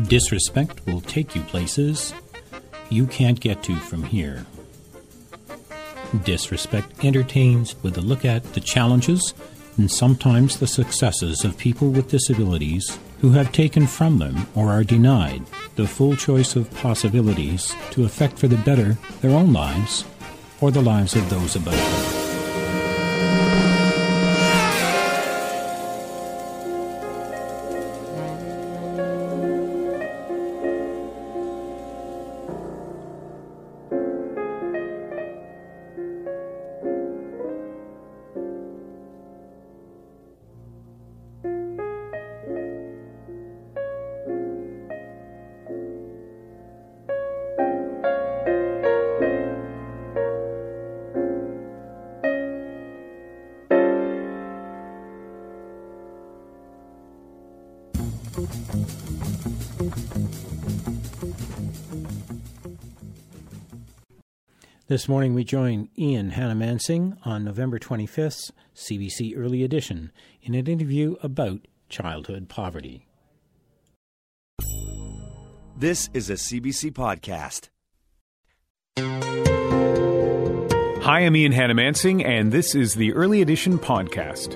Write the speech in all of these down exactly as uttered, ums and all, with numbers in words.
Disrespect will take you places you can't get to from here. Disrespect entertains with a look at the challenges and sometimes the successes of people with disabilities who have taken from them or are denied the full choice of possibilities to affect for the better their own lives or the lives of those about them. This morning we join Ian Hanomansing on November twenty-fifth's C B C Early Edition in an interview about childhood poverty. This is a C B C podcast. Hi, I'm Ian Hanomansing, and this is the Early Edition podcast.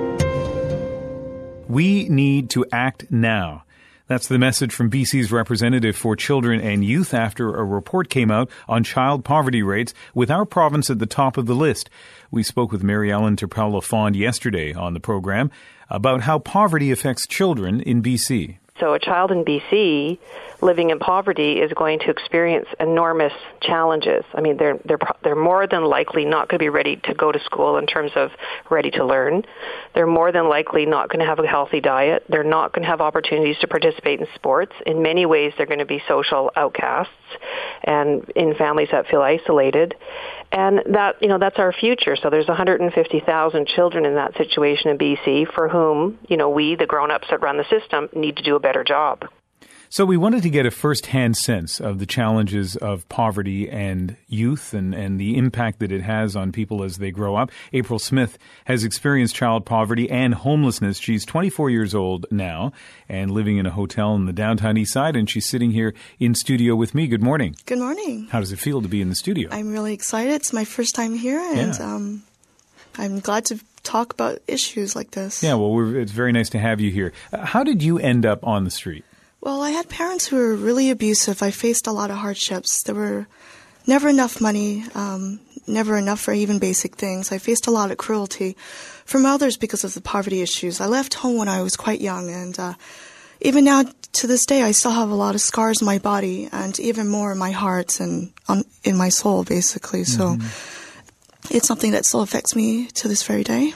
We need to act now. That's the message from B C's representative for children and youth after a report came out on child poverty rates, with our province at the top of the list. We spoke with Mary Ellen Turpel-Lafond yesterday on the program about how poverty affects children in B C. So a child in B C living in poverty is going to experience enormous challenges. I mean, they're they're they're more than likely not going to be ready to go to school in terms of ready to learn. They're more than likely not going to have a healthy diet. They're not going to have opportunities to participate in sports. In many ways, they're going to be social outcasts and in families that feel isolated. And that, you know, that's our future. So there's one hundred fifty thousand children in that situation in B C for whom, you know, we, the grown-ups that run the system, need to do a better job. So we wanted to get a first-hand sense of the challenges of poverty and youth and, and the impact that it has on people as they grow up. April Smith has experienced child poverty and homelessness. She's twenty-four years old now and living in a hotel in the downtown east side, and she's sitting here in studio with me. Good morning. Good morning. How does it feel to be in the studio? I'm really excited. It's my first time here, and yeah. um, I'm glad to talk about issues like this. Yeah, well, we're, it's very nice to have you here. Uh, how did you end up on the street? Well, I had parents who were really abusive. I faced a lot of hardships. There were never enough money, um, never enough for even basic things. I faced a lot of cruelty from others because of the poverty issues. I left home when I was quite young, and uh, even now to this day, I still have a lot of scars in my body and even more in my heart and on, in my soul, basically. So mm-hmm. It's something that still affects me to this very day.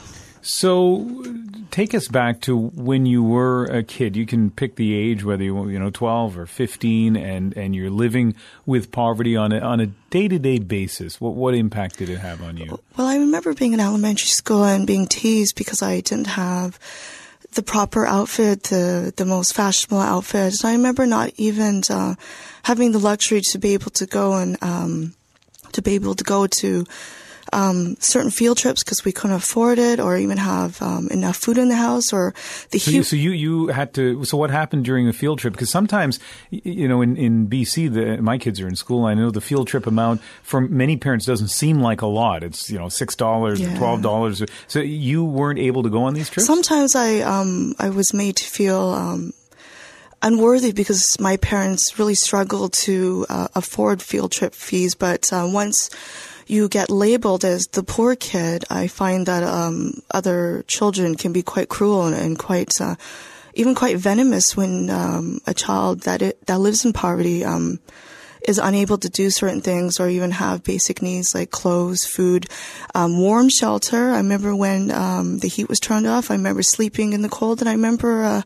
So take us back to when you were a kid. You can pick the age, whether you you know twelve or fifteen, and, and you're living with poverty on a on a day-to-day basis. What what impact did it have on you? Well, I remember being in elementary school and being teased because I didn't have the proper outfit, the the most fashionable outfit. And I remember not even uh, having the luxury to be able to go and um, to be able to go to Um, certain field trips because we couldn't afford it, or even have um, enough food in the house, or the. So, you, so you you had to. So what happened during a field trip? Because sometimes, you know, in in B C, the, my kids are in school. I know the field trip amount for many parents doesn't seem like a lot. It's you know six dollars yeah. or twelve dollars. So you weren't able to go on these trips. Sometimes I um I was made to feel um. unworthy because my parents really struggled to uh, afford field trip fees, but uh, once you get labeled as the poor kid, I find that um, other children can be quite cruel and, and quite, uh, even quite venomous when um, a child that it, that lives in poverty um, is unable to do certain things or even have basic needs like clothes, food, um, warm shelter. I remember when um, the heat was turned off. I remember sleeping in the cold, and I remember uh,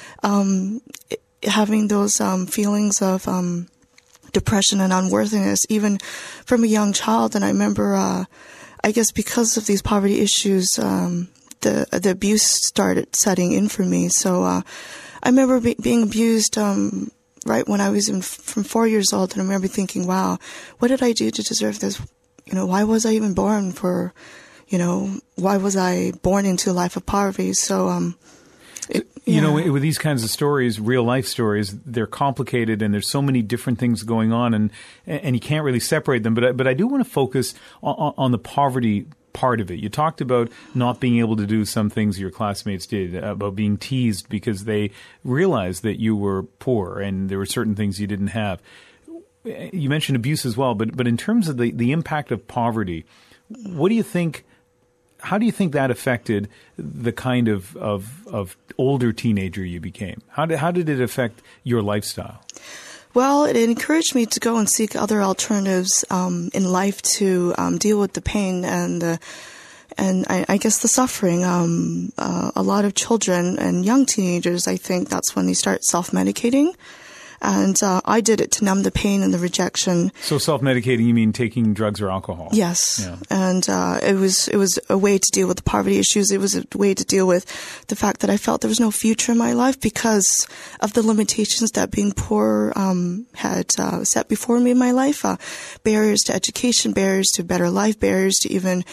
um, having those um, feelings of um, depression and unworthiness, even from a young child. And I remember, uh, I guess because of these poverty issues, um, the the abuse started setting in for me. So uh, I remember be- being abused um, right when I was in, from four years old, and I remember thinking, wow, what did I do to deserve this? You know, why was I even born for, you know, why was I born into a life of poverty? So, um, It, you yeah. know, with these kinds of stories, real life stories, they're complicated and there's so many different things going on, and and you can't really separate them. But I, but I do want to focus on, on the poverty part of it. You talked about not being able to do some things your classmates did, about being teased because they realized that you were poor and there were certain things you didn't have. You mentioned abuse as well, but but in terms of the, the impact of poverty, what do you think, how do you think that affected the kind of, of, of older teenager you became? How did, how did it affect your lifestyle? Well, it encouraged me to go and seek other alternatives um, in life to um, deal with the pain and the, and I, I guess the suffering. Um, uh, a lot of children and young teenagers, I think that's when they start self-medicating. And uh, I did it to numb the pain and the rejection. So self-medicating, you mean taking drugs or alcohol? Yes. Yeah. And uh, it was it was a way to deal with the poverty issues. It was a way to deal with the fact that I felt there was no future in my life because of the limitations that being poor um, had uh, set before me in my life. Uh, barriers to education, barriers to better life, barriers to even...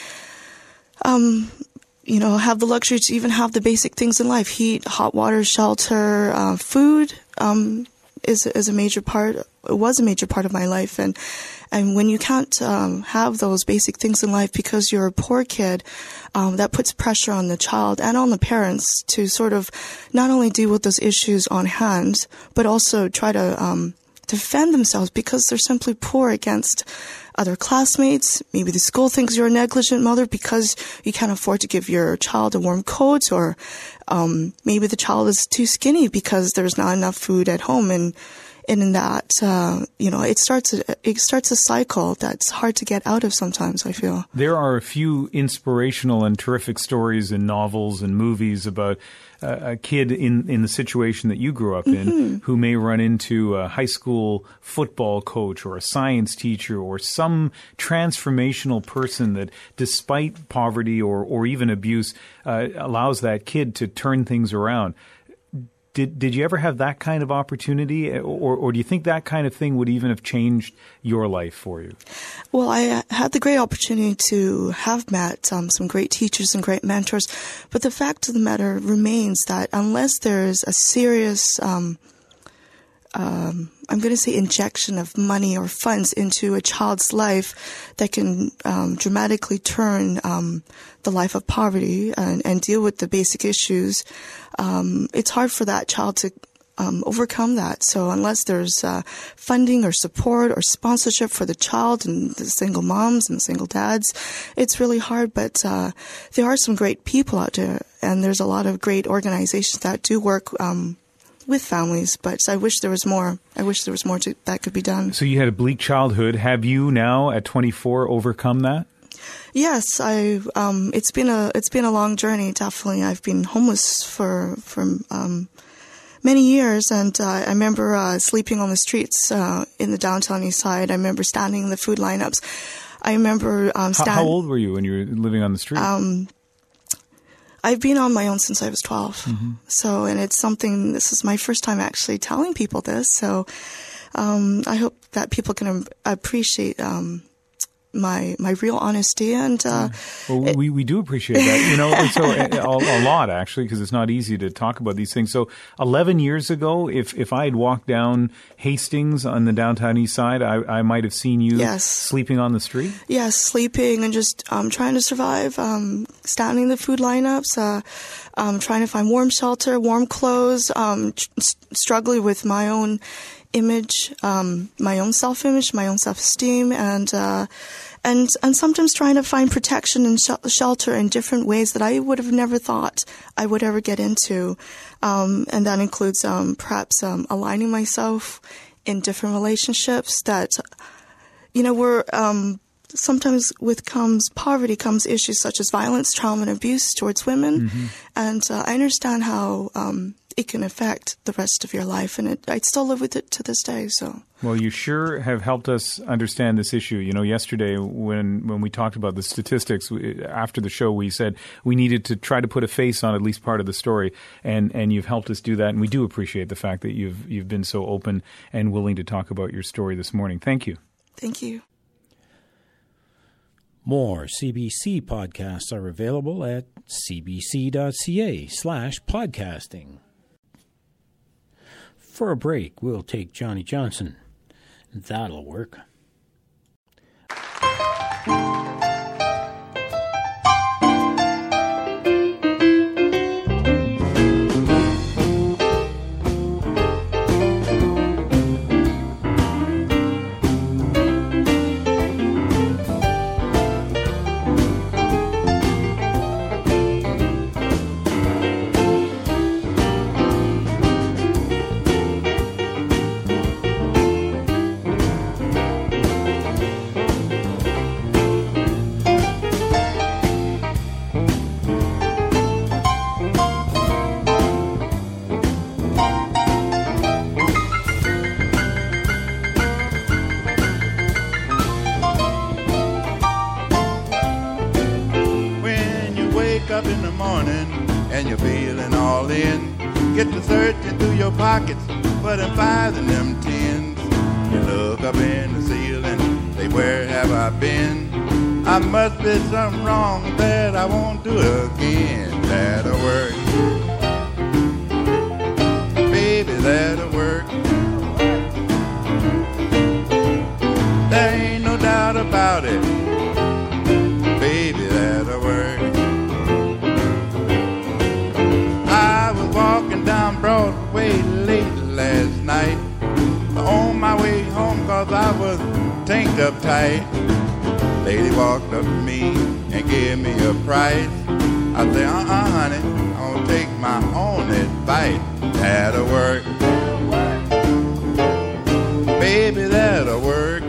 Um, you know, have the luxury to even have the basic things in life: heat, hot water, shelter, uh, food. Um, is is a major part. It was a major part of my life, and and when you can't um, have those basic things in life because you're a poor kid, um, that puts pressure on the child and on the parents to sort of not only deal with those issues on hand, but also try to um, defend themselves because they're simply poor against other classmates. Maybe the school thinks you're a negligent mother because you can't afford to give your child a warm coat, or um, maybe the child is too skinny because there's not enough food at home. And, and in that, uh, you know, it starts a, it starts a cycle that's hard to get out of sometimes, I feel. There are a few inspirational and terrific stories in novels and movies about uh, a kid in, in the situation that you grew up in mm-hmm. who may run into a high school football coach or a science teacher or some transformational person that, despite poverty or, or even abuse, uh, allows that kid to turn things around. Did did you ever have that kind of opportunity, or, or do you think that kind of thing would even have changed your life for you? Well, I had the great opportunity to have met um, some great teachers and great mentors, but the fact of the matter remains that unless there's a serious, um, um, I'm going to say injection of money or funds into a child's life that can um, dramatically turn um, the life of poverty and, and deal with the basic issues, um, it's hard for that child to um, overcome that. So unless there's uh, funding or support or sponsorship for the child and the single moms and the single dads, it's really hard. But uh, there are some great people out there, and there's a lot of great organizations that do work um with families, but I wish there was more. I wish there was more to, that could be done. So you had a bleak childhood. Have you now, at twenty-four, overcome that? Yes, I. Um, it's been a it's been a long journey. Definitely, I've been homeless for for um, many years, and uh, I remember uh, sleeping on the streets uh, in the downtown east side. I remember standing in the food lineups. I remember um, standing. How, how old were you when you were living on the street? Um, I've been on my own since I was twelve. Mm-hmm. So, and it's something, this is my first time actually telling people this. So, um, I hope that people can appreciate, um, my, my real honesty. And, uh, well, it, we, we do appreciate that, you know, and so a, a lot actually, because it's not easy to talk about these things. So eleven years ago, if, if I had walked down Hastings on the downtown east side, I, I might have seen you yes. sleeping on the street. Yes. Sleeping and just, um, trying to survive, um, standing in the food lineups, uh, um, trying to find warm shelter, warm clothes, um, tr- struggling with my own image, um, my own self-image, my own self-esteem, and, uh, and, and sometimes trying to find protection and sh- shelter in different ways that I would have never thought I would ever get into. Um, and that includes, um, perhaps, um, aligning myself in different relationships that, you know, we're, um, sometimes with comes poverty comes issues such as violence, trauma, and abuse towards women. Mm-hmm. And, uh, I understand how, um, it can affect the rest of your life, and it, I still live with it to this day. So, well, you sure have helped us understand this issue. You know, yesterday when when we talked about the statistics we, after the show, we said we needed to try to put a face on at least part of the story, and and you've helped us do that, and we do appreciate the fact that you've you've been so open and willing to talk about your story this morning. Thank you. Thank you. More C B C podcasts are available at cbc.ca slash podcasting. For a break, we'll take Johnny Johnson. That'll work. Up in the morning and you're feeling all in, get to searching through your pockets for them fives and them tens. You look up in the ceiling, say, where have I been? I must be something wrong that I won't do again. That'll work, baby, that'll work. There ain't no doubt about it, baby, that'll work. Walking down Broadway late last night, on my way home cause I was tanked up tight. Lady walked up to me and gave me a price. I said, uh-uh, honey, I'll take my own advice. That'll work, baby, that'll work.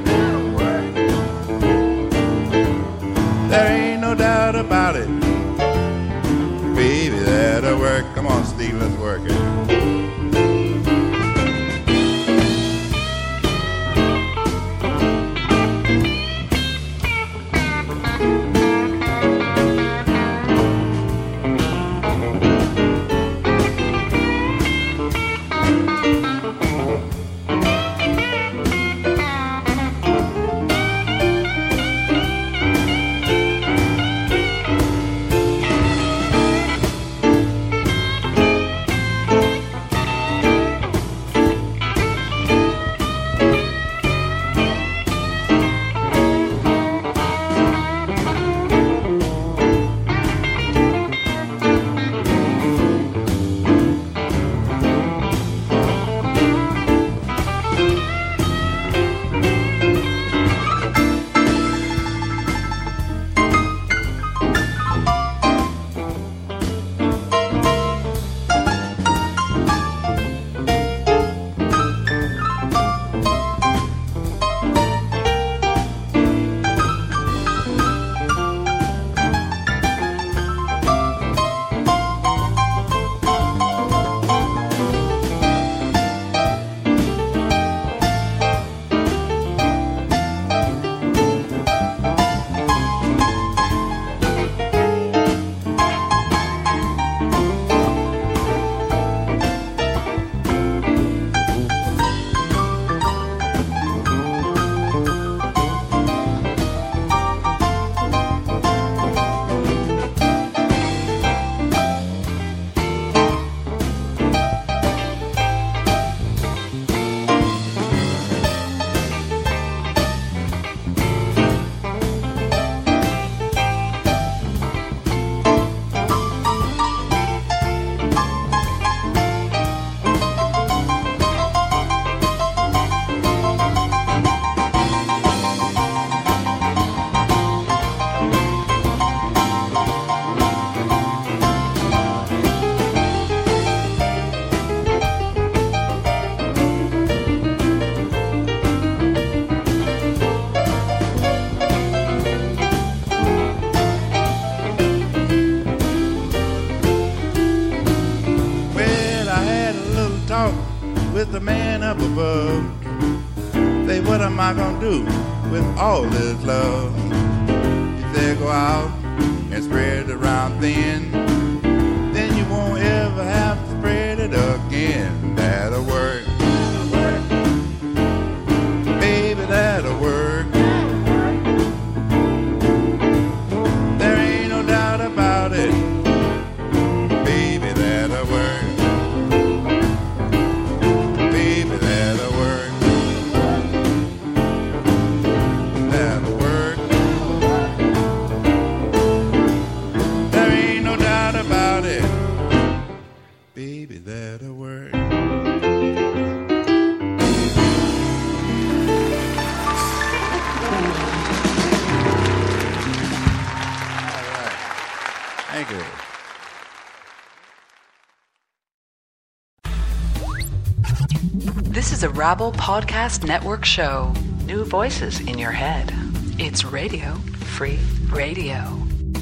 There ain't no doubt about it, baby, that'll work. Come on, Steve, let's work it. with the man up above. Say, what am I gonna do with all this love? He said, go out and spread it around thin. Then you won't ever have to spread it again. That'll work. That'll work. Baby, that'll work. Rabble Podcast Network show. New voices in your head. It's Radio Free Radio.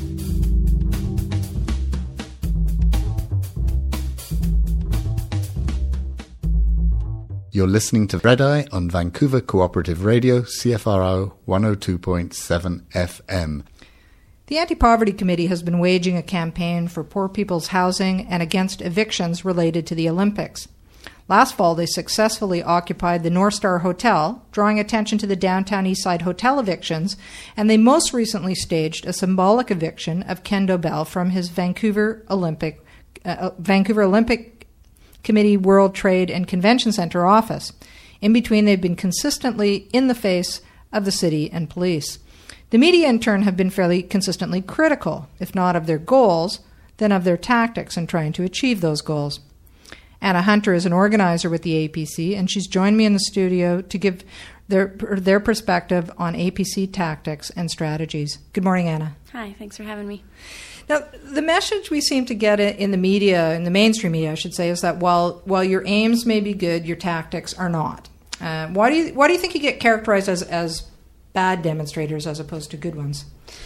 You're listening to Red Eye on Vancouver Cooperative Radio, C F R O one oh two point seven F M. The Anti-Poverty Committee has been waging a campaign for poor people's housing and against evictions related to the Olympics. Last fall, they successfully occupied the North Star Hotel, drawing attention to the downtown Eastside hotel evictions, and they most recently staged a symbolic eviction of Ken Dobell from his Vancouver Olympic uh, Vancouver Olympic Committee World Trade and Convention Center office. In between, they've been consistently in the face of the city and police. The media, in turn, have been fairly consistently critical, if not of their goals, then of their tactics in trying to achieve those goals. Anna Hunter is an organizer with the A P C, and she's joined me in the studio to give their their perspective on A P C tactics and strategies. Good morning, Anna. Hi, thanks for having me. Now, the message we seem to get in the media, in the mainstream media, I should say, is that while while your aims may be good, your tactics are not. Uh, why do you why do you think you get characterized as as bad demonstrators as opposed to good ones?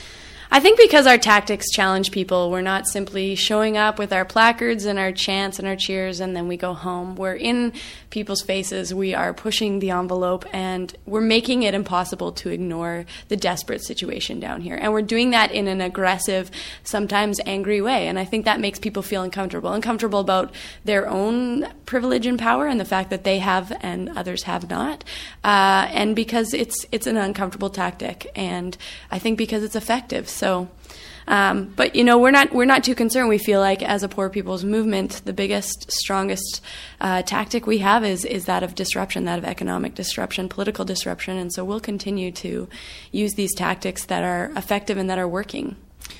I think because our tactics challenge people. We're not simply showing up with our placards and our chants and our cheers and then we go home. We're in people's faces. We are pushing the envelope and we're making it impossible to ignore the desperate situation down here. And we're doing that in an aggressive, sometimes angry way. And I think that makes people feel uncomfortable, uncomfortable about their own privilege and power and the fact that they have and others have not. Uh, and because it's it's an uncomfortable tactic. And I think because it's effective. So, um, but you know, we're not we're not too concerned. We feel like as a poor people's movement, the biggest, strongest uh, tactic we have is is that of disruption, that of economic disruption, political disruption, and so we'll continue to use these tactics that are effective and that are working.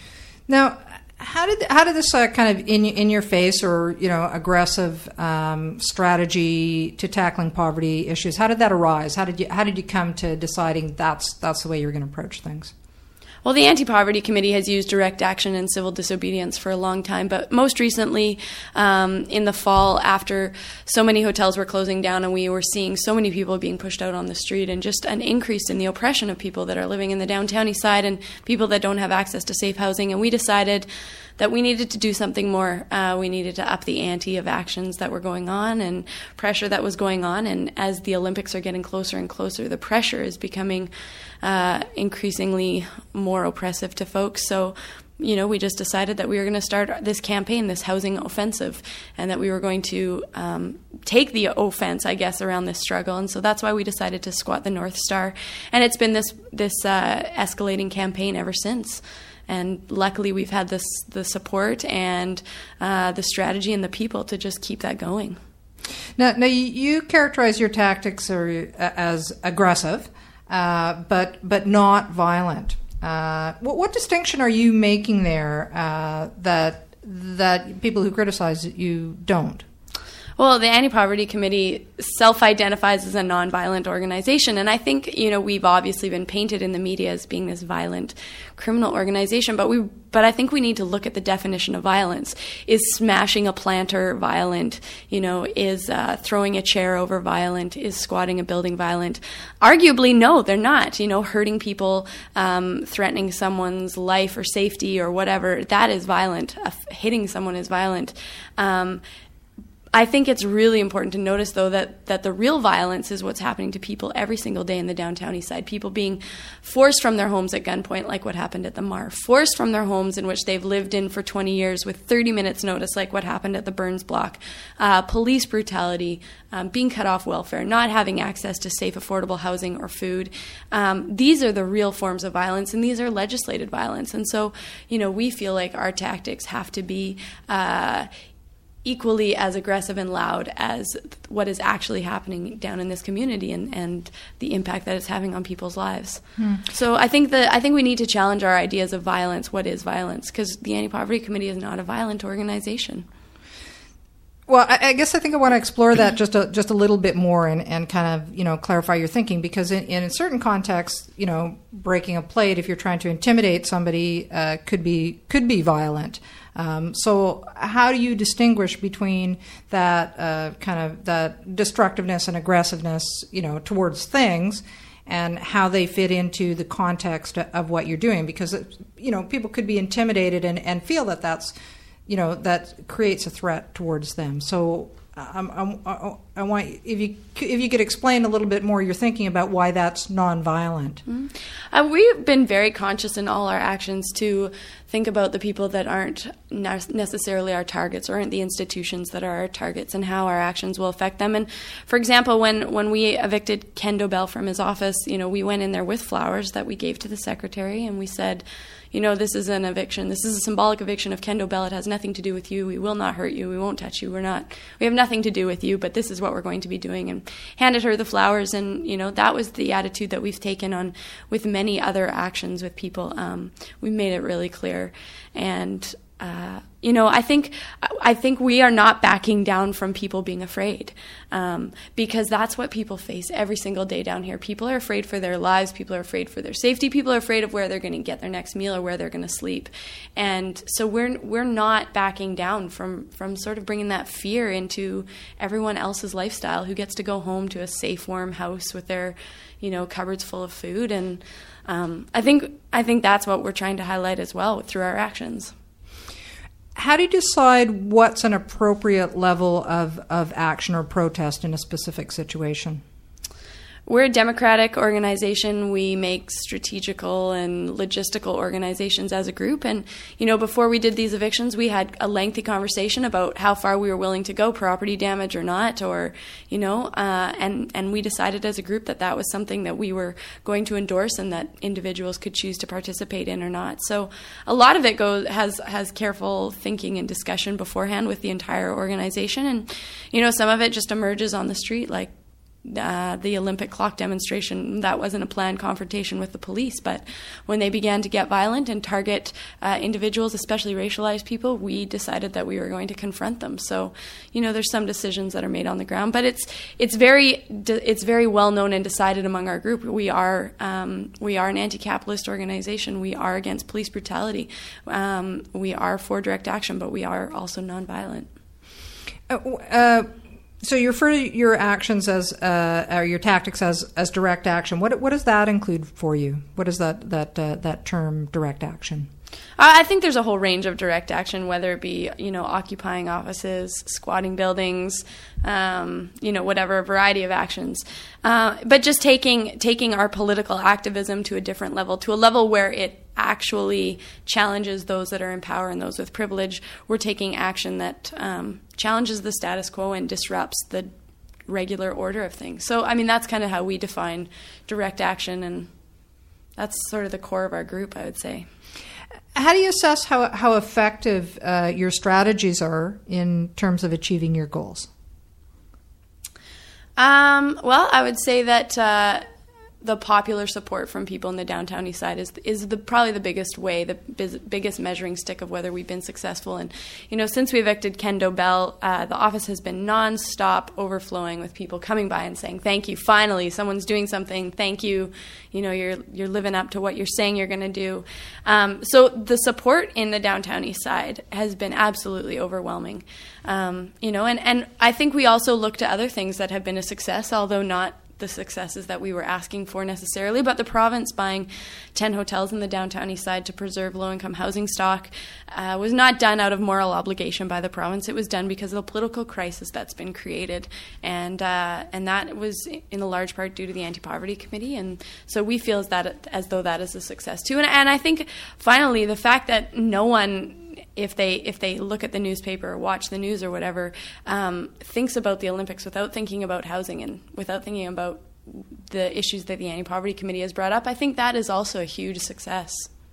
Now, how did how did this uh, kind of in in your face or you know aggressive um, strategy to tackling poverty issues? How did that arise? How did you how did you come to deciding that's that's the way you're going to approach things? Well, the Anti-Poverty Committee has used direct action and civil disobedience for a long time, but most recently, um, in the fall, after so many hotels were closing down and we were seeing so many people being pushed out on the street and just an increase in the oppression of people that are living in the downtown east side and people that don't have access to safe housing, and we decided that we needed to do something more. Uh, we needed to up the ante of actions that were going on and pressure that was going on, and as the Olympics are getting closer and closer, the pressure is becoming uh, increasingly more oppressive to folks. So, you know, we just decided that we were going to start this campaign, this housing offensive, and that we were going to um, take the offense, I guess, around this struggle. And so that's why we decided to squat the North Star. And it's been this this uh, escalating campaign ever since. And luckily, we've had this the support and uh, the strategy and the people to just keep that going. Now, now you characterize your tactics are, uh, as aggressive, uh, but but not violent. Uh, what, what distinction are you making there uh, that that people who criticize you don't? Well, the Anti-Poverty Committee self-identifies as a nonviolent organization, and I think, you know, we've obviously been painted in the media as being this violent criminal organization, but we, but I think we need to look at the definition of violence. Is smashing a planter violent? You know, is uh, throwing a chair over violent? Is squatting a building violent? Arguably, no, they're not. You know, hurting people, um, threatening someone's life or safety or whatever, that is violent. Uh, hitting someone is violent. Um, I think it's really important to notice, though, that, that the real violence is what's happening to people every single day in the downtown east side. People being forced from their homes at gunpoint, like what happened at the Mar. Forced from their homes in which they've lived in for twenty years with thirty minutes notice, like what happened at the Burns block. Uh, police brutality, um, being cut off welfare, not having access to safe, affordable housing or food. Um, these are the real forms of violence, and these are legislated violence. And so, you know, we feel like our tactics have to be uh, equally as aggressive and loud as what is actually happening down in this community and, and the impact that it's having on people's lives. Hmm. So I think that I think we need to challenge our ideas of violence. What is violence? Because the Anti-Poverty Committee is not a violent organization. Well, I, I guess I think I want to explore that just a, just a little bit more and, and kind of, you know, clarify your thinking, because in, in certain contexts, you know, breaking a plate, if you're trying to intimidate somebody, uh, could be could be violent. Um, so how do you distinguish between that uh, kind of that destructiveness and aggressiveness, you know, towards things, and how they fit into the context of what you're doing? Because, you know, people could be intimidated and, and feel that that's, you know, that creates a threat towards them. So um, I, I want, if you if you could explain a little bit more your thinking about why that's nonviolent. Mm-hmm. Uh, we've been very conscious in all our actions to think about the people that aren't necessarily our targets, or aren't the institutions that are our targets, and how our actions will affect them. And for example, when, when we evicted Ken Dobell from his office, you know, we went in there with flowers that we gave to the secretary, and we said, you know, this is an eviction. This is a symbolic eviction of Ken Dobell. It has nothing to do with you. We will not hurt you. We won't touch you. We're not, we have nothing to do with you, but this is what we're going to be doing. And handed her the flowers. And, you know, that was the attitude that we've taken on with many other actions with people. Um, we made it really clear. And, uh, you know, I think I think we are not backing down from people being afraid, um, because that's what people face every single day down here. People are afraid for their lives. People are afraid for their safety. People are afraid of where they're going to get their next meal or where they're going to sleep. And so we're we're not backing down from from sort of bringing that fear into everyone else's lifestyle, who gets to go home to a safe, warm house with their, you know, cupboards full of food. And um, I think I think that's what we're trying to highlight as well through our actions. How do you decide what's an appropriate level of, of action or protest in a specific situation? We're a democratic organization. We make strategical and logistical organizations as a group. And, you know, before we did these evictions, we had a lengthy conversation about how far we were willing to go, property damage or not, or, you know, uh, and, and we decided as a group that that was something that we were going to endorse and that individuals could choose to participate in or not. So a lot of it goes has, has careful thinking and discussion beforehand with the entire organization. And, you know, some of it just emerges on the street, like, Uh, the Olympic clock demonstration. That wasn't a planned confrontation with the police, but when they began to get violent and target uh, individuals, especially racialized people, we decided that we were going to confront them. So, you know, there's some decisions that are made on the ground, but it's it's very it's very well known and decided among our group. We are um, we are an anti-capitalist organization. We are against police brutality. Um, we are for direct action, but we are also nonviolent. Uh, uh So you refer to your actions as, uh, or your tactics as, as direct action. What what does that include for you? What is that that uh, that term, direct action? I think there's a whole range of direct action, whether it be, you know, occupying offices, squatting buildings, um, you know, whatever, a variety of actions. Uh, but just taking taking our political activism to a different level, to a level where it actually challenges those that are in power and those with privilege. We're taking action that um, challenges the status quo and disrupts the regular order of things. So, I mean, that's kind of how we define direct action, and that's sort of the core of our group, I would say. How do you assess how how effective uh, your strategies are in terms of achieving your goals? Um, well, I would say that uh, the popular support from people in the downtown east side is is the probably the biggest way, the biz, biggest measuring stick of whether we've been successful. And, you know, since we evicted Ken Dobell, uh, the office has been nonstop overflowing with people coming by and saying, thank you, finally, someone's doing something, thank you, you know, you're you're living up to what you're saying you're going to do. Um, so the support in the downtown east side has been absolutely overwhelming. Um, you know, and, and I think we also look to other things that have been a success, although not the successes that we were asking for necessarily, but the province buying ten hotels in the downtown east side to preserve low-income housing stock uh, was not done out of moral obligation by the province. It was done because of the political crisis that's been created, and uh, and that was in a large part due to the Anti-Poverty Committee, and so we feel as that as though that is a success too. And, and I think finally the fact that no one, if they if they look at the newspaper or watch the news or whatever, um, thinks about the Olympics without thinking about housing and without thinking about the issues that the Anti-Poverty Committee has brought up, I think that is also a huge success.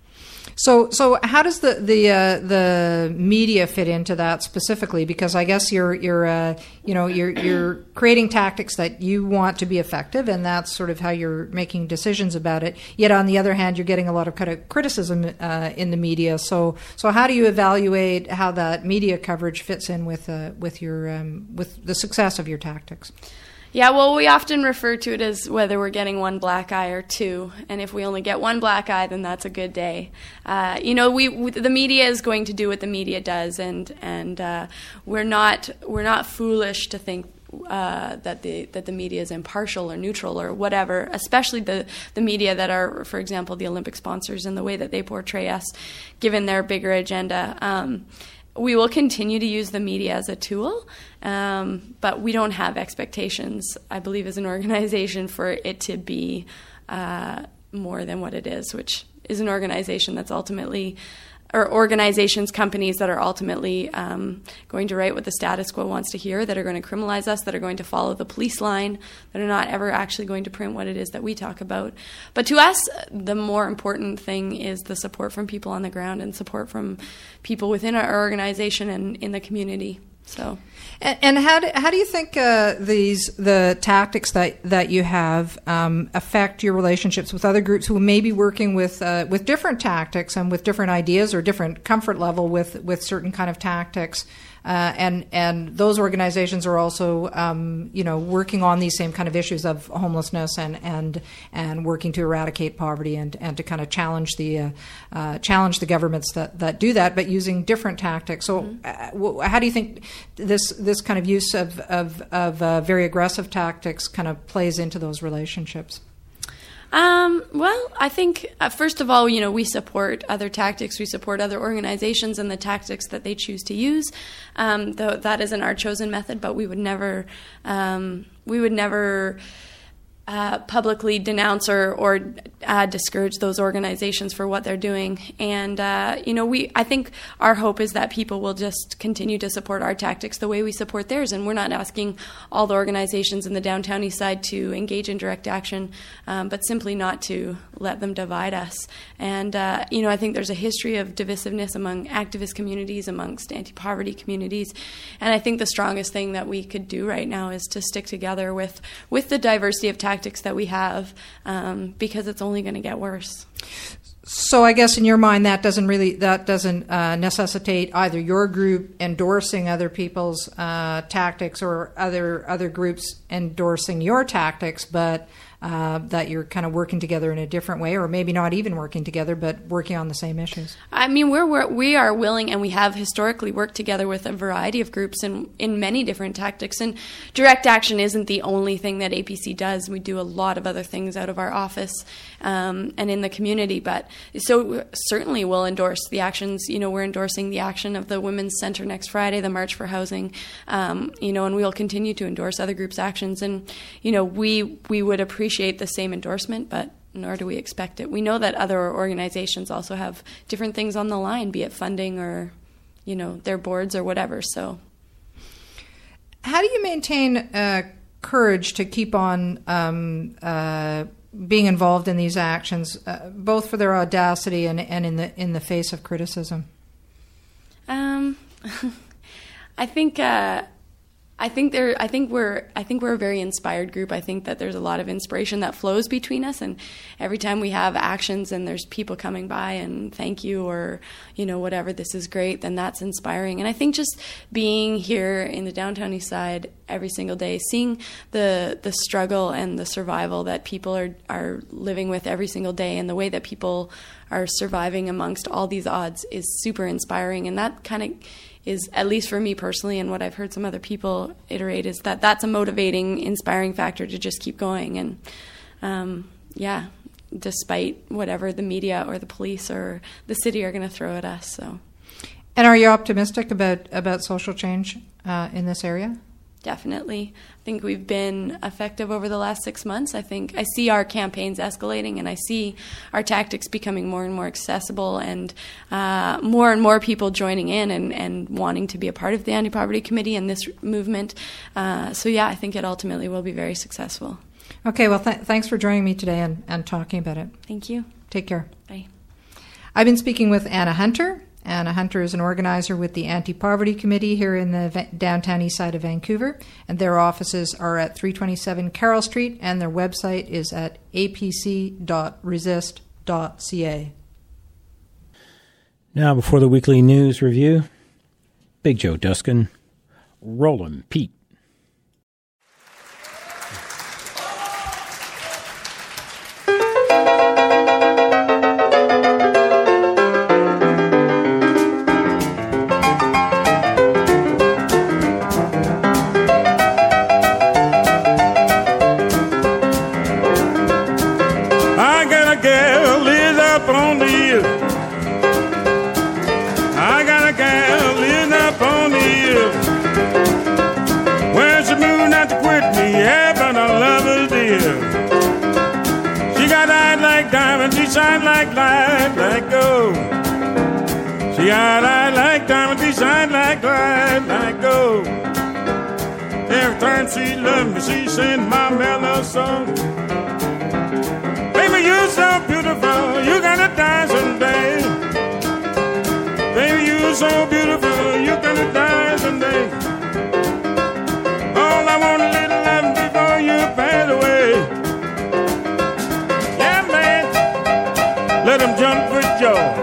So, so how does the the uh, the media fit into that specifically? Because I guess you're you're uh, you know you're you're creating tactics that you want to be effective, and that's sort of how you're making decisions about it. Yet on the other hand, you're getting a lot of kind of criticism uh, in the media. So, so how do you evaluate how that media coverage fits in with uh, with your um, with the success of your tactics? Yeah, well, we often refer to it as whether we're getting one black eye or two, and if we only get one black eye, then that's a good day. Uh, you know, we, we the media is going to do what the media does, and and uh, we're not we're not foolish to think uh, that the that the media is impartial or neutral or whatever. Especially the the media that are, for example, the Olympic sponsors and the way that they portray us, given their bigger agenda. Um, We will continue to use the media as a tool, um, but we don't have expectations, I believe, as an organization for it to be uh, more than what it is, which is an organization that's ultimately, or organizations, companies that are ultimately um, going to write what the status quo wants to hear, that are going to criminalize us, that are going to follow the police line, that are not ever actually going to print what it is that we talk about. But to us, the more important thing is the support from people on the ground and support from people within our organization and in the community. So, and, and how do, how do you think uh, these the tactics that, that you have um, affect your relationships with other groups who may be working with uh, with different tactics and with different ideas or different comfort level with, with certain kind of tactics? Uh, and and those organizations are also, um, you know, working on these same kind of issues of homelessness and and and working to eradicate poverty and, and to kind of challenge the uh, uh, challenge the governments that, that do that, but using different tactics. So, mm-hmm. uh, how do you think this this kind of use of of, of uh, very aggressive tactics kind of plays into those relationships? Um, well, I think, uh, first of all, you know, we support other tactics. We support other organizations and the tactics that they choose to use. Um, though that isn't our chosen method, but we would never, um, we would never uh, publicly denounce or, or uh, discourage those organizations for what they're doing. And, uh, you know, we, I think our hope is that people will just continue to support our tactics the way we support theirs. And we're not asking all the organizations in the downtown east side to engage in direct action, um, but simply not to let them divide us. And, uh, you know, I think there's a history of divisiveness among activist communities, amongst anti-poverty communities. And I think the strongest thing that we could do right now is to stick together with, with the diversity of tactics that we have, um, because it's only going to get worse. So I guess in your mind that doesn't really that doesn't uh, necessitate either your group endorsing other people's uh, tactics or other other groups endorsing your tactics, but uh, that you're kind of working together in a different way, or maybe not even working together, but working on the same issues. I mean, we're, we're we are willing, and we have historically worked together with a variety of groups in in many different tactics. And direct action isn't the only thing that A P C does. We do a lot of other things out of our office um, and in the community. But so certainly we'll endorse the actions. You know, we're endorsing the action of the Women's Center next Friday, the March for Housing. Um, you know, and we will continue to endorse other groups' actions. And you know, we we would appreciate the same endorsement, but nor do we expect it. We know that other organizations also have different things on the line, be it funding or, you know, their boards or whatever. So, how do you maintain uh, courage to keep on um, uh, being involved in these actions, uh, both for their audacity and, and in the in the face of criticism? Um, I think. Uh, I think there. I think we're. I think we're a very inspired group. I think that there's a lot of inspiration that flows between us, and every time we have actions and there's people coming by and thank you or you know whatever, this is great, then that's inspiring. And I think just being here in the downtown east side every single day, seeing the the struggle and the survival that people are are living with every single day, and the way that people are surviving amongst all these odds is super inspiring. And that kind of is, at least for me personally, and what I've heard some other people iterate, is that that's a motivating, inspiring factor to just keep going. And um, yeah, despite whatever the media or the police or the city are going to throw at us. So, and are you optimistic about about social change uh, in this area? Definitely. I think we've been effective over the last six months. I think I see our campaigns escalating, and I see our tactics becoming more and more accessible, and uh, more and more people joining in and, and wanting to be a part of the Anti-Poverty Committee and this movement. Uh, so yeah, I think it ultimately will be very successful. Okay, well, th- thanks for joining me today and, and talking about it. Thank you. Take care. Bye. I've been speaking with Anna Hunter. Anna Hunter is an organizer with the Anti-Poverty Committee here in the v- downtown east side of Vancouver, and their offices are at three twenty-seven Carroll Street, and their website is at a p c dot resist dot c a. Now, before the weekly news review, Big Joe Duskin, Rollin' Pete. Shine like light, like gold. She got eyes like diamonds, she shine like light, like gold. Every time she loves me, she sings my mellow song. Baby, you're so beautiful, you gotta die someday. Baby, you're so beautiful, you gotta die someday. All I want is a little love before you pass away. Let him jump for joy.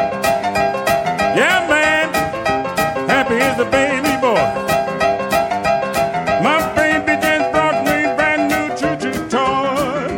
Yeah, man, happy is the baby boy. My baby just brought me a brand new choo-choo toy.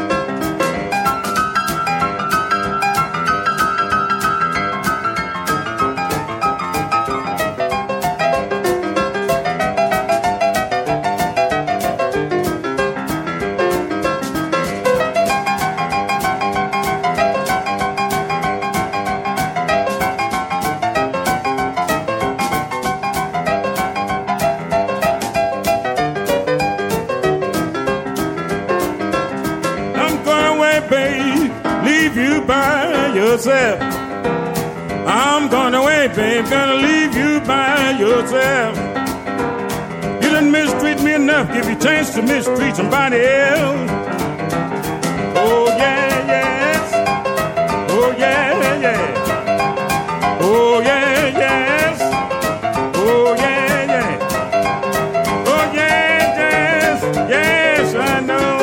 I'm going away, babe, gonna leave you by yourself. You done mistreat me enough, give you a chance to mistreat somebody else. Oh yeah, yes. Oh yeah, yeah. Oh yeah, yes. Oh yeah, yeah. Oh yeah, yes. Yes, I know.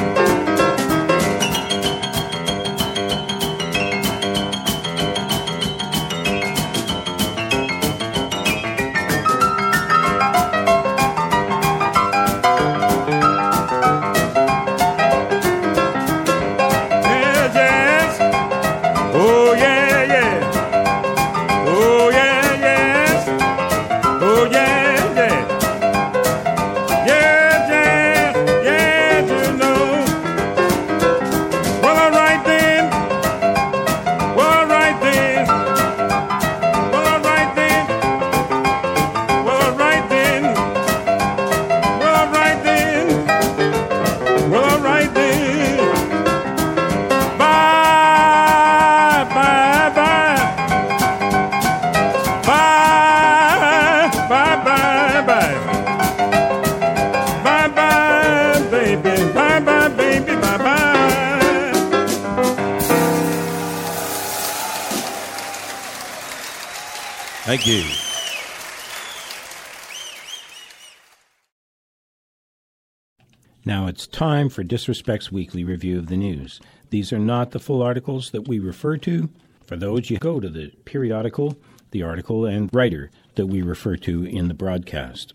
Thank you. Now it's time for Disrespect's weekly review of the news. These are not the full articles that we refer to. For those, you go to the periodical, the article, and writer that we refer to in the broadcast.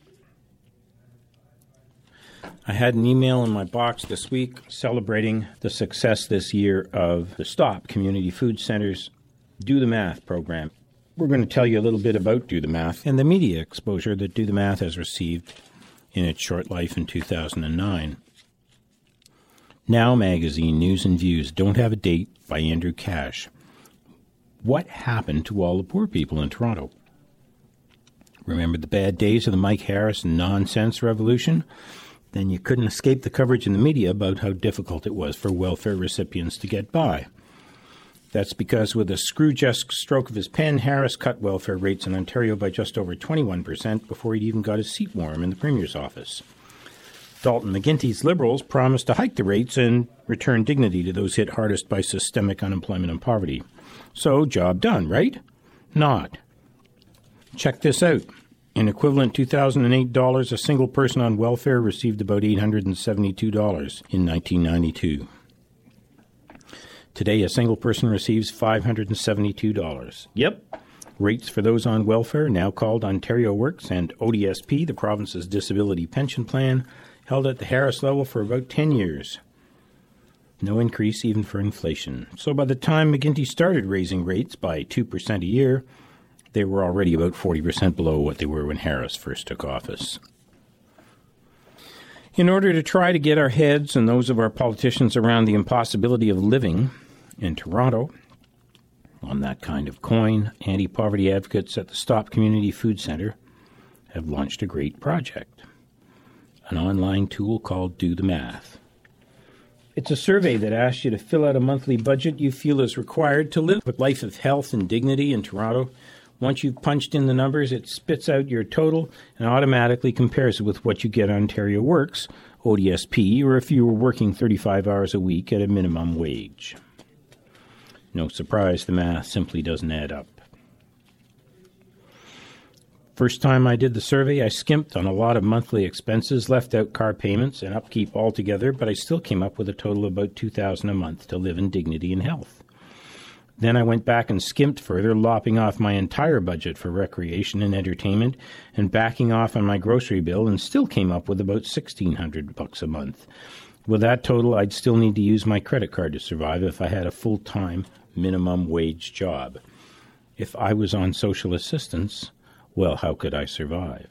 I had an email in my box this week celebrating the success this year of the STOP Community Food Center's Do the Math program. We're going to tell you a little bit about Do the Math and the media exposure that Do the Math has received in its short life in two thousand nine. Now Magazine News and Views Don't Have a Date by Andrew Cash. What happened to all the poor people in Toronto? Remember the bad days of the Mike Harris nonsense revolution? Then you couldn't escape the coverage in the media about how difficult it was for welfare recipients to get by. That's because with a Scrooge-esque stroke of his pen, Harris cut welfare rates in Ontario by just over twenty-one percent before he'd even got his seat warm in the Premier's office. Dalton McGuinty's Liberals promised to hike the rates and return dignity to those hit hardest by systemic unemployment and poverty. So, job done, right? Not. Check this out. In equivalent two thousand eight dollars, a single person on welfare received about eight hundred seventy-two dollars in nineteen ninety-two. Today, a single person receives five hundred seventy-two dollars. Yep. Rates for those on welfare, now called Ontario Works, and O D S P, the province's disability pension plan, held at the Harris level for about ten years. No increase even for inflation. So by the time McGuinty started raising rates by two percent a year, they were already about forty percent below what they were when Harris first took office. In order to try to get our heads and those of our politicians around the impossibility of living in Toronto on that kind of coin, anti-poverty advocates at the Stop Community Food Centre have launched a great project, an online tool called Do the Math. It's a survey that asks you to fill out a monthly budget you feel is required to live a life of health and dignity in Toronto. Once you've punched in the numbers, it spits out your total and automatically compares it with what you get on Ontario Works, O D S P, or if you were working thirty-five hours a week at a minimum wage. No surprise, the math simply doesn't add up. First time I did the survey, I skimped on a lot of monthly expenses, left out car payments and upkeep altogether, but I still came up with a total of about two thousand dollars a month to live in dignity and health. Then I went back and skimped further, lopping off my entire budget for recreation and entertainment and backing off on my grocery bill, and still came up with about sixteen hundred bucks a month. With that total, I'd still need to use my credit card to survive if I had a full-time minimum wage job. If I was on social assistance, well, how could I survive?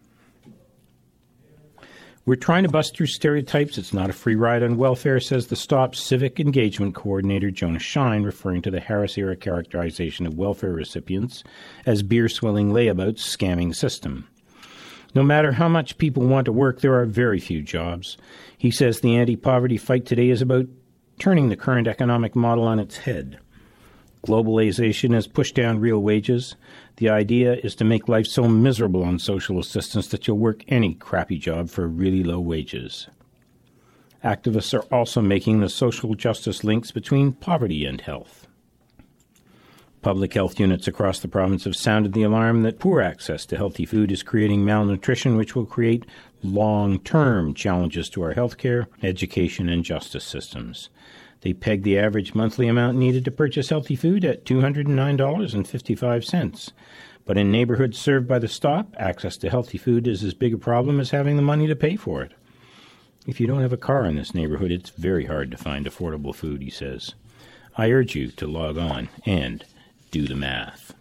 We're trying to bust through stereotypes. It's not a free ride on welfare, says the Stop Civic Engagement Coordinator Jonah Shine, referring to the Harris-era characterization of welfare recipients as beer-swilling layabouts scamming system. No matter how much people want to work, there are very few jobs. He says the anti-poverty fight today is about turning the current economic model on its head. Globalization has pushed down real wages. The idea is to make life so miserable on social assistance that you'll work any crappy job for really low wages. Activists are also making the social justice links between poverty and health. Public health units across the province have sounded the alarm that poor access to healthy food is creating malnutrition, which will create long-term challenges to our healthcare, education, and justice systems. They peg the average monthly amount needed to purchase healthy food at two hundred nine dollars and fifty-five cents. But in neighborhoods served by the Stop, access to healthy food is as big a problem as having the money to pay for it. If you don't have a car in this neighborhood, it's very hard to find affordable food, he says. I urge you to log on and do the math.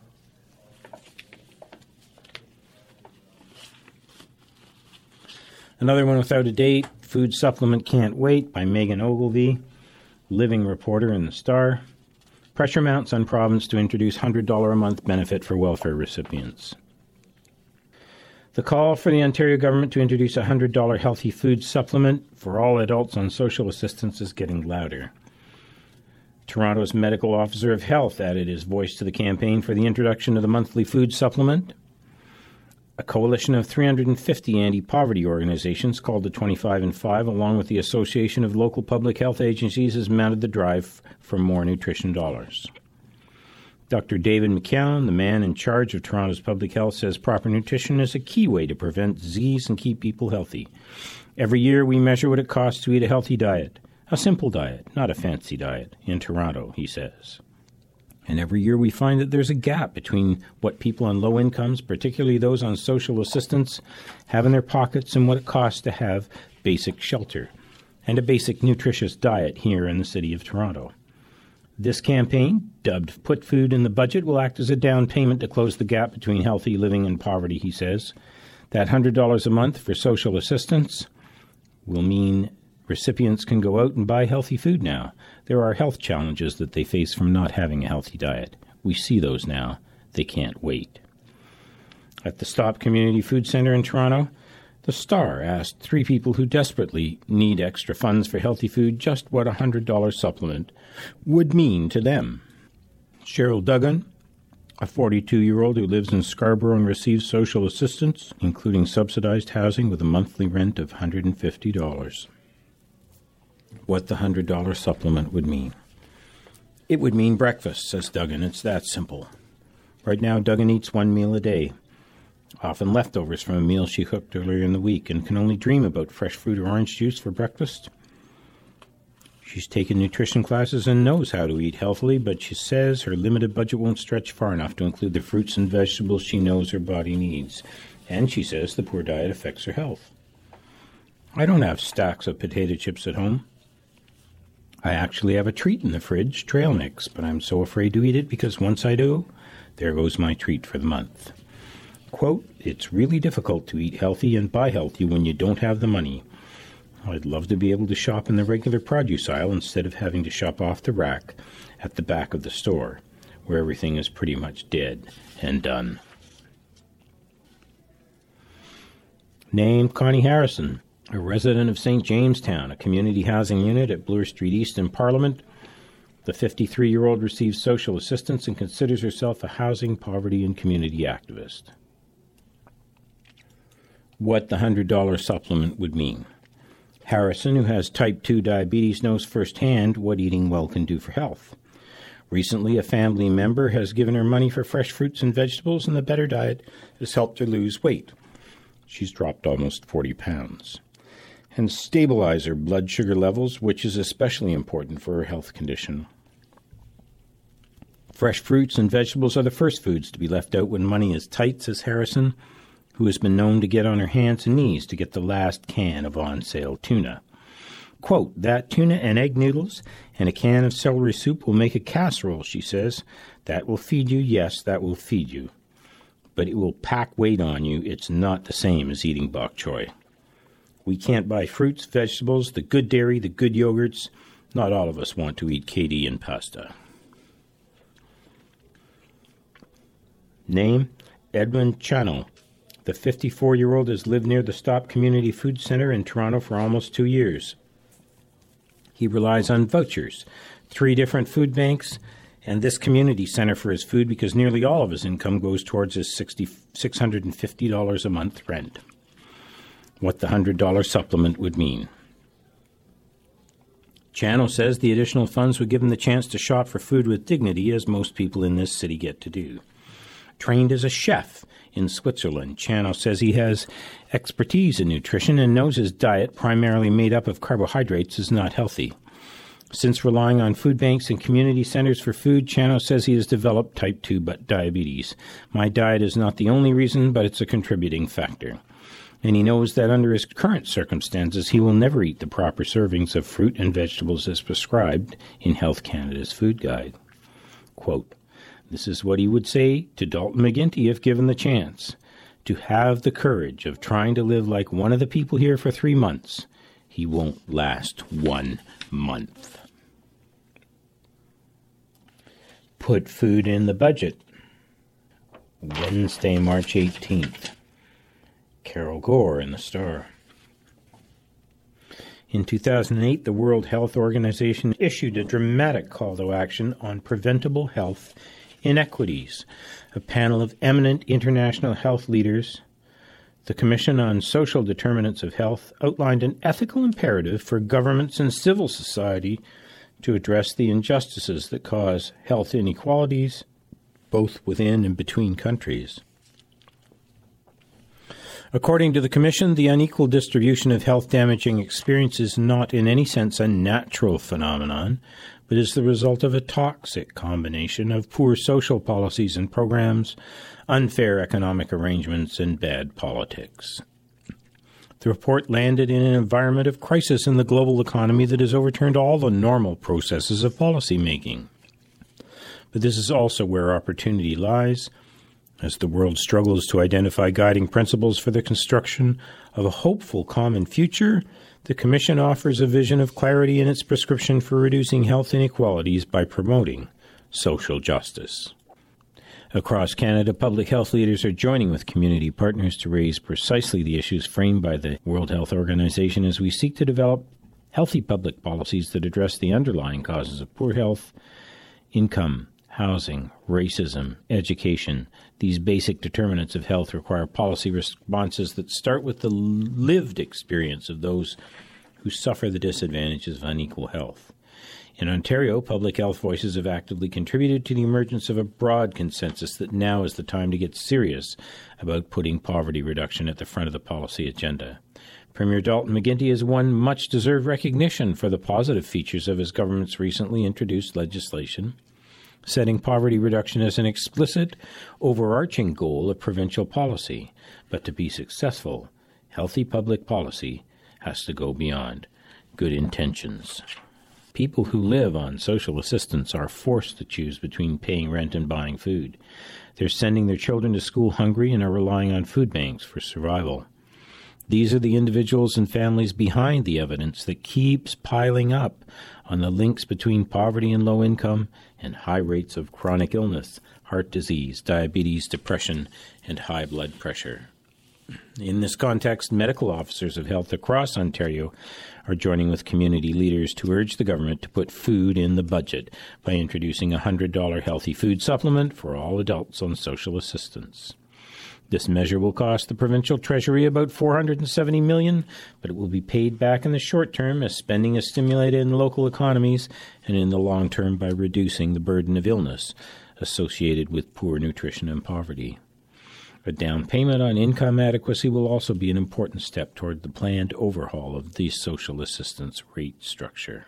Another one without a date, Food Supplement Can't Wait by Megan Ogilvie, living reporter in the Star. Pressure mounts on province to introduce one hundred dollars a month benefit for welfare recipients. The call for the Ontario government to introduce a one hundred dollars healthy food supplement for all adults on social assistance is getting louder. Toronto's Medical Officer of Health added his voice to the campaign for the introduction of the monthly food supplement. A coalition of three hundred fifty anti-poverty organizations called the twenty-five and five, along with the Association of Local Public Health Agencies, has mounted the drive for more nutrition dollars. Doctor David McCown, the man in charge of Toronto's public health, says proper nutrition is a key way to prevent disease and keep people healthy. Every year we measure what it costs to eat a healthy diet, a simple diet, not a fancy diet, in Toronto, he says. And every year we find that there's a gap between what people on low incomes, particularly those on social assistance, have in their pockets and what it costs to have basic shelter and a basic nutritious diet here in the city of Toronto. This campaign, dubbed Put Food in the Budget, will act as a down payment to close the gap between healthy living and poverty, he says. That one hundred dollars a month for social assistance will mean recipients can go out and buy healthy food now. There are health challenges that they face from not having a healthy diet. We see those now. They can't wait. At the Stop Community Food Centre in Toronto, the Star asked three people who desperately need extra funds for healthy food just what a one hundred dollars supplement would mean to them. Cheryl Duggan, a forty-two-year-old who lives in Scarborough and receives social assistance, including subsidized housing with a monthly rent of one hundred fifty dollars. What the one hundred dollars supplement would mean. It would mean breakfast, says Duggan. It's that simple. Right now, Duggan eats one meal a day, often leftovers from a meal she cooked earlier in the week, and can only dream about fresh fruit or orange juice for breakfast. She's taken nutrition classes and knows how to eat healthily, but she says her limited budget won't stretch far enough to include the fruits and vegetables she knows her body needs. And she says the poor diet affects her health. I don't have stacks of potato chips at home. I actually have a treat in the fridge, trail mix, but I'm so afraid to eat it because once I do, there goes my treat for the month. Quote, it's really difficult to eat healthy and buy healthy when you don't have the money. I'd love to be able to shop in the regular produce aisle instead of having to shop off the rack at the back of the store, where everything is pretty much dead and done. Name Connie Harrison, a resident of Saint Jamestown, a community housing unit at Bloor Street East in Parliament. The fifty-three-year-old receives social assistance and considers herself a housing, poverty, and community activist. What the one hundred dollars supplement would mean. Harrison, who has type two diabetes, knows firsthand what eating well can do for health. Recently, a family member has given her money for fresh fruits and vegetables, and the better diet has helped her lose weight. She's dropped almost forty pounds. And stabilize her blood sugar levels, which is especially important for her health condition. Fresh fruits and vegetables are the first foods to be left out when money is tight, says Harrison, who has been known to get on her hands and knees to get the last can of on-sale tuna. Quote, that tuna and egg noodles and a can of celery soup will make a casserole, she says. That will feed you, yes, that will feed you. But it will pack weight on you. It's not the same as eating bok choy. We can't buy fruits, vegetables, the good dairy, the good yogurts. Not all of us want to eat K D and pasta. Name, Edwin Chano. The fifty-four-year-old has lived near the Stop Community Food Centre in Toronto for almost two years. He relies on vouchers, three different food banks, and this community centre for his food because nearly all of his income goes towards his six hundred fifty dollars a month rent. What the one hundred dollars supplement would mean. Chano says the additional funds would give him the chance to shop for food with dignity, as most people in this city get to do. Trained as a chef in Switzerland, Chano says he has expertise in nutrition and knows his diet, primarily made up of carbohydrates, is not healthy. Since relying on food banks and community centers for food, Chano says he has developed type two diabetes. My diet is not the only reason, but it's a contributing factor. And he knows that under his current circumstances, he will never eat the proper servings of fruit and vegetables as prescribed in Health Canada's food guide. Quote, this is what he would say to Dalton McGuinty if given the chance. To have the courage of trying to live like one of the people here for three months, he won't last one month. Put food in the budget. Wednesday, March eighteenth. Carol Gore in the Star. In two thousand eight, the World Health Organization issued a dramatic call to action on preventable health inequities. A panel of eminent international health leaders, the Commission on Social Determinants of Health, outlined an ethical imperative for governments and civil society to address the injustices that cause health inequalities, both within and between countries. According to the Commission, the unequal distribution of health-damaging experience is not in any sense a natural phenomenon, but is the result of a toxic combination of poor social policies and programs, unfair economic arrangements, and bad politics. The report landed in an environment of crisis in the global economy that has overturned all the normal processes of policy making. But this is also where opportunity lies. As the world struggles to identify guiding principles for the construction of a hopeful common future, the Commission offers a vision of clarity in its prescription for reducing health inequalities by promoting social justice. Across Canada, public health leaders are joining with community partners to raise precisely the issues framed by the World Health Organization as we seek to develop healthy public policies that address the underlying causes of poor health, income, Housing, racism, education, these basic determinants of health require policy responses that start with the lived experience of those who suffer the disadvantages of unequal health. In Ontario, public health voices have actively contributed to the emergence of a broad consensus that now is the time to get serious about putting poverty reduction at the front of the policy agenda. Premier Dalton McGuinty has won much-deserved recognition for the positive features of his government's recently introduced legislation, setting poverty reduction as an explicit, overarching goal of provincial policy. But to be successful, healthy public policy has to go beyond good intentions. People who live on social assistance are forced to choose between paying rent and buying food. They're sending their children to school hungry and are relying on food banks for survival. These are the individuals and families behind the evidence that keeps piling up on the links between poverty and low income and high rates of chronic illness, heart disease, diabetes, depression, and high blood pressure. In this context, medical officers of health across Ontario are joining with community leaders to urge the government to put food in the budget by introducing a one hundred dollars healthy food supplement for all adults on social assistance. This measure will cost the provincial treasury about four hundred seventy million dollars, but it will be paid back in the short term as spending is stimulated in local economies and in the long term by reducing the burden of illness associated with poor nutrition and poverty. A down payment on income adequacy will also be an important step toward the planned overhaul of the social assistance rate structure.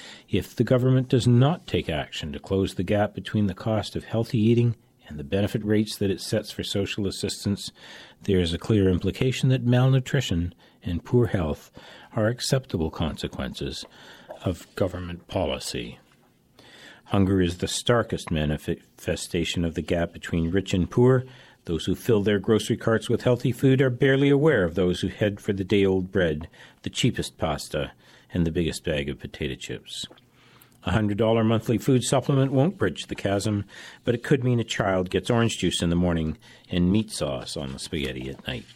If the government does not take action to close the gap between the cost of healthy eating and the benefit rates that it sets for social assistance, there is a clear implication that malnutrition and poor health are acceptable consequences of government policy. Hunger is the starkest manifestation of the gap between rich and poor. Those who fill their grocery carts with healthy food are barely aware of those who head for the day-old bread, the cheapest pasta, and the biggest bag of potato chips. A one hundred dollars monthly food supplement won't bridge the chasm, but it could mean a child gets orange juice in the morning and meat sauce on the spaghetti at night.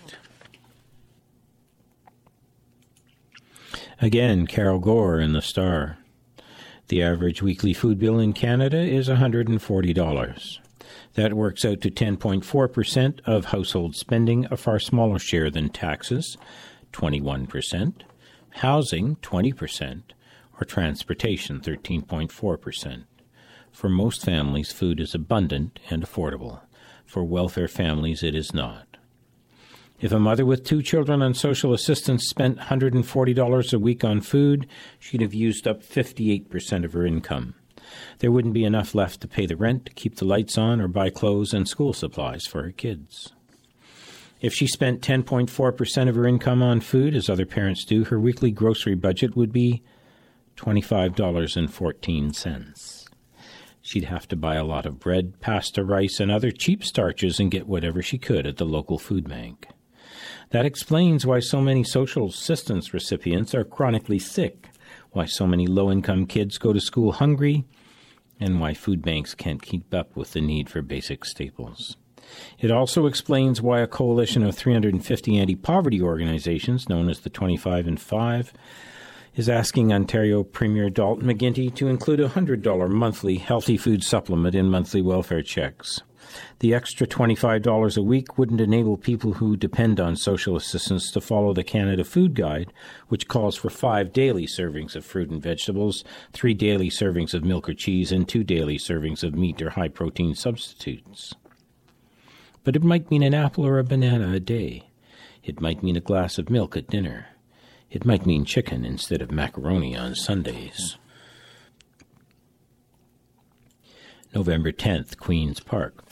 Again, Carol Gore in The Star. The average weekly food bill in Canada is one hundred forty dollars. That works out to ten point four percent of household spending, a far smaller share than taxes, twenty-one percent, housing, twenty percent, or transportation, thirteen point four percent. For most families, food is abundant and affordable. For welfare families, it is not. If a mother with two children on social assistance spent one hundred forty dollars a week on food, she'd have used up fifty-eight percent of her income. There wouldn't be enough left to pay the rent, to keep the lights on, or buy clothes and school supplies for her kids. If she spent ten point four percent of her income on food, as other parents do, her weekly grocery budget would be twenty-five dollars and fourteen cents. She'd have to buy a lot of bread, pasta, rice, and other cheap starches and get whatever she could at the local food bank. That explains why so many social assistance recipients are chronically sick, why so many low-income kids go to school hungry, and why food banks can't keep up with the need for basic staples. It also explains why a coalition of three hundred fifty anti-poverty organizations, known as the twenty-five and five, is asking Ontario Premier Dalton McGuinty to include a one hundred dollars monthly healthy food supplement in monthly welfare checks. The extra twenty-five dollars a week wouldn't enable people who depend on social assistance to follow the Canada Food Guide, which calls for five daily servings of fruit and vegetables, three daily servings of milk or cheese, and two daily servings of meat or high-protein substitutes. But it might mean an apple or a banana a day. It might mean a glass of milk at dinner. It might mean chicken instead of macaroni on Sundays. November tenth, Queen's Park.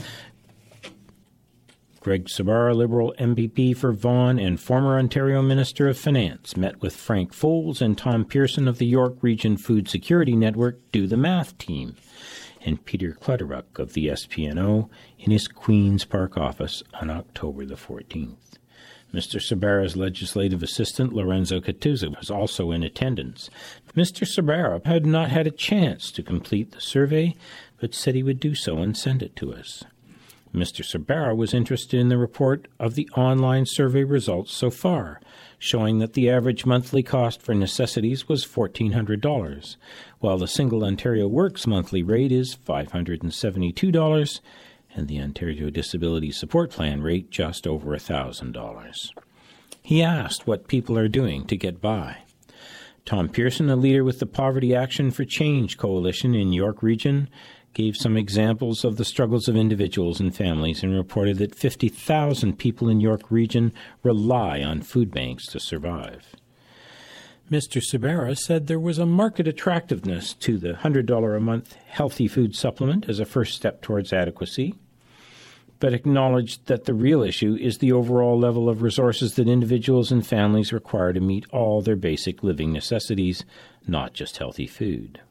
Greg Sabara, Liberal M P P for Vaughan and former Ontario Minister of Finance, met with Frank Foles and Tom Pearson of the York Region Food Security Network Do the Math team, and Peter Clutterbuck of the S P N O in his Queen's Park office on October the fourteenth. Mister Sabara's legislative assistant, Lorenzo Catuzza, was also in attendance. Mister Sabara had not had a chance to complete the survey, but said he would do so and send it to us. Mister Sabara was interested in the report of the online survey results so far, showing that the average monthly cost for necessities was fourteen hundred dollars, while the Single Ontario Works monthly rate is five hundred seventy-two dollars, and the Ontario Disability Support Plan rate just over one thousand dollars. He asked what people are doing to get by. Tom Pearson, a leader with the Poverty Action for Change Coalition in York Region, gave some examples of the struggles of individuals and families and reported that fifty thousand people in York Region rely on food banks to survive. Mister Sabara said there was a market attractiveness to the one hundred dollars a month healthy food supplement as a first step towards adequacy, but acknowledged that the real issue is the overall level of resources that individuals and families require to meet all their basic living necessities, not just healthy food.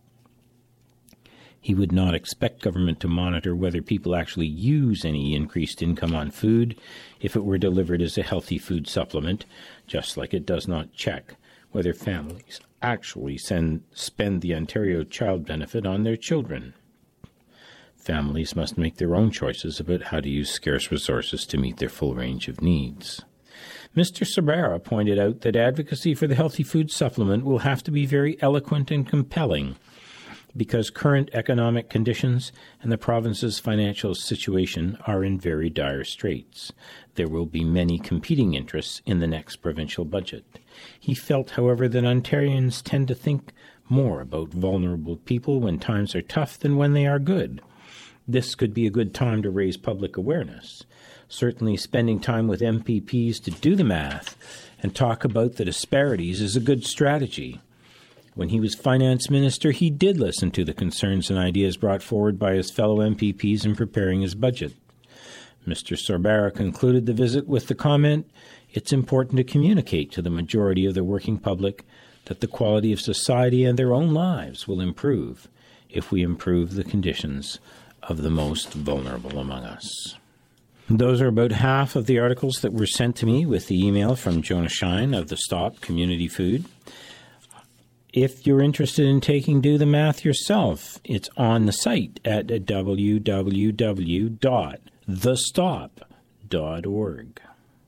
He would not expect government to monitor whether people actually use any increased income on food if it were delivered as a healthy food supplement, just like it does not check whether families actually send, spend the Ontario Child Benefit on their children. Families must make their own choices about how to use scarce resources to meet their full range of needs. Mister Sabara pointed out that advocacy for the healthy food supplement will have to be very eloquent and compelling, because current economic conditions and the province's financial situation are in very dire straits. There will be many competing interests in the next provincial budget. He felt, however, that Ontarians tend to think more about vulnerable people when times are tough than when they are good. This could be a good time to raise public awareness. Certainly spending time with M P Ps to do the math and talk about the disparities is a good strategy. When he was finance minister, he did listen to the concerns and ideas brought forward by his fellow M P Ps in preparing his budget. Mister Sabara concluded the visit with the comment, "It's important to communicate to the majority of the working public that the quality of society and their own lives will improve if we improve the conditions of the most vulnerable among us." Those are about half of the articles that were sent to me with the email from Jonah Shine of the Stop Community Food. If you're interested in taking Do the Math yourself, it's on the site at w w w dot the stop dot org.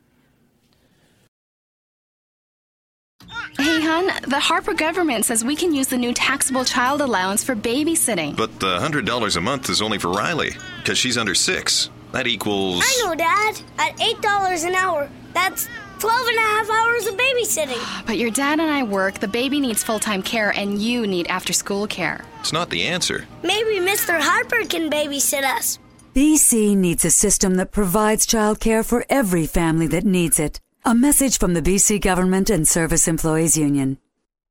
Hey, hon, the Harper government says we can use the new taxable child allowance for babysitting. But the one hundred dollars a month is only for Riley, because she's under six. That equals... I know, Dad. At eight dollars an hour, that's twelve and a half hours of babysitting. But your dad and I work, the baby needs full-time care, and you need after-school care. It's not the answer. Maybe Mister Harper can babysit us. B C needs a system that provides childcare for every family that needs it. A message from the B C Government and Service Employees Union.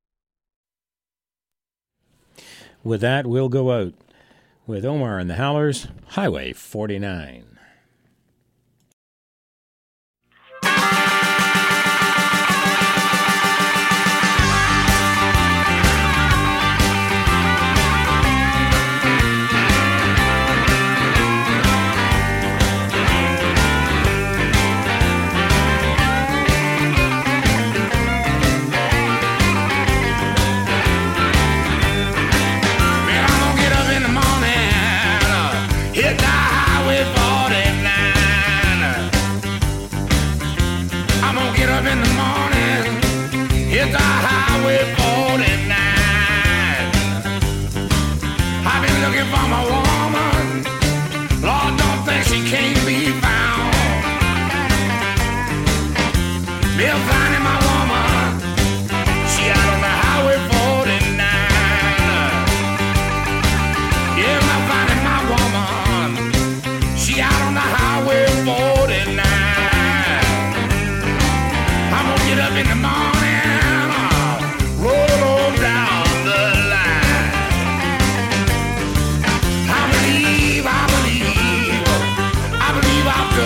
With that, we'll go out with Omar and the Howlers, Highway forty-nine. Hit the highway forty-nine. I've been looking for my woman. Lord, don't think she can't be found. Been finding my woman. She out on the highway forty-nine. Yeah, I'm finding my woman. She out on the highway forty-nine. I'm gonna get up in the morning. I believe, I believe, I believe I'll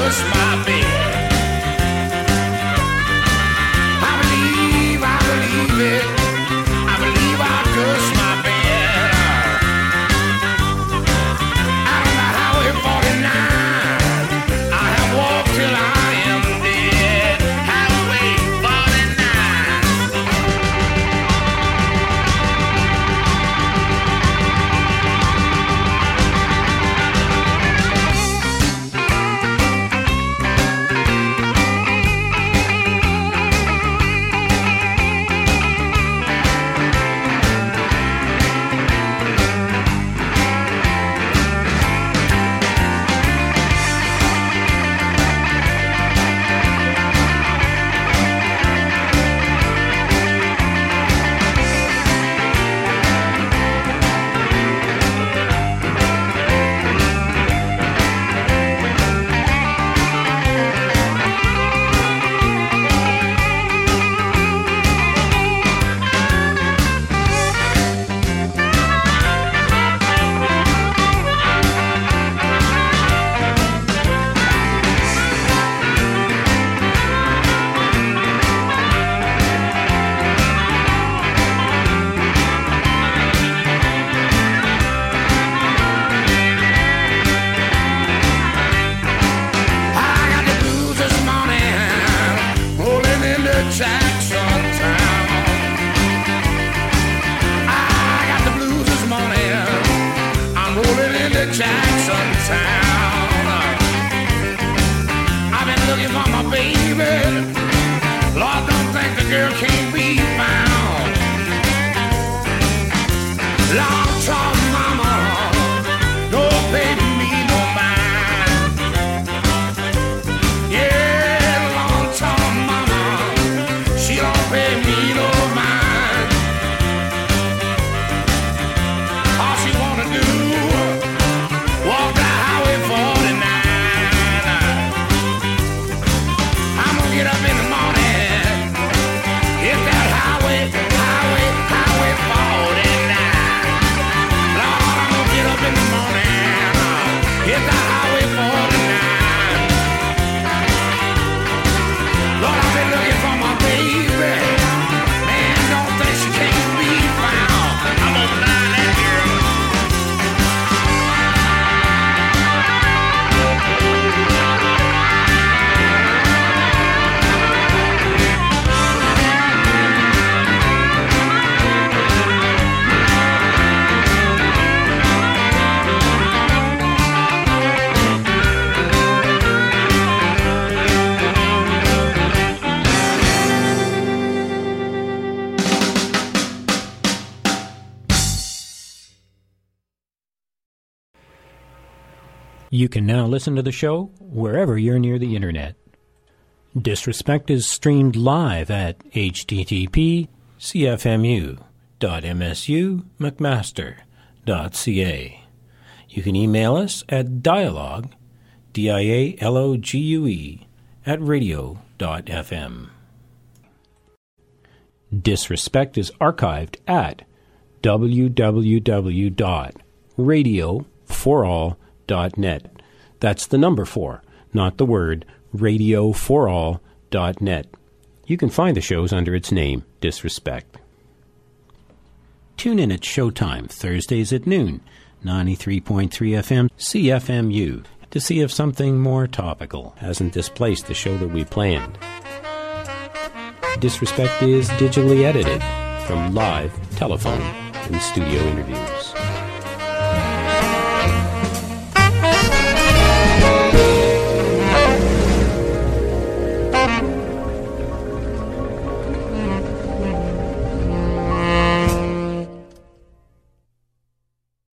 Jackson town. I've been looking for my baby. Lord, don't think the girl can't be found. Long tall mama, no baby me no mind. Yeah, long tall mama, she don't pay me no mind. All she wanna do, walk the highway forty-nine. I'm gonna get up in the morning, hit that highway, highway, highway forty-nine. Lord, I'm gonna get up in the morning, hit the highway forty-nine. Lord, I've been looking for my baby. Man, don't think she can't be found. I'm gonna find that girl. You can now listen to the show wherever you're near the internet. Disrespect is streamed live at h t t p c f m u dot m s u mcmaster dot c a. You can email us at dialogue, D I A L O G U E, at radio dot f m. Disrespect is archived at w w w dot radio for all dot net. That's the number four, not the word, radio for all dot net. You can find the shows under its name, Disrespect. Tune in at Showtime, Thursdays at noon, ninety-three point three F M, C F M U, to see if something more topical hasn't displaced the show that we planned. Disrespect is digitally edited from live, telephone, and studio interviews.